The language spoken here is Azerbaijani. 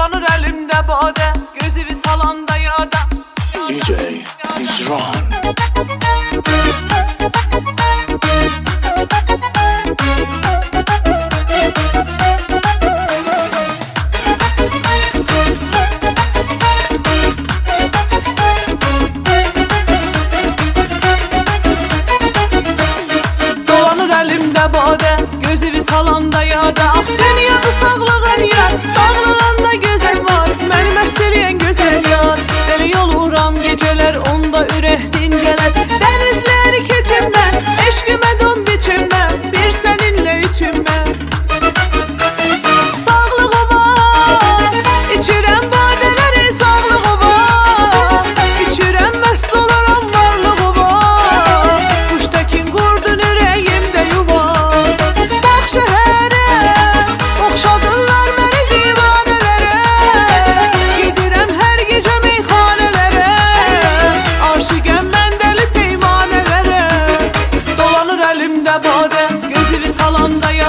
Dolanır elimde bade, gözümü salanda yada. DJ Hicran. Dolanır elimde bade, gözümü salanda yada. Ah dünyada sağlığın yer, sağlığında güzel var. Məni məst eləyən gözəl yar. Deli oluram geceler, onda ürək dincələr. Denizleri keçim mən, eşqimə don biçim mən. Bir seninle içim mən. Sağlığı var, içirəm badeləri. Sağlığı var, içirəm məst olaram, varlığı var. Quştekin qurdun ürəyimdə yuva. Bax şəhərə, oxşadırlar məni divanələrə. Gedirəm hər gecə meyxanələrə. Aşıqəm mən dəli peymanələrə. Dolanır əlimdə badə, gözümü salanda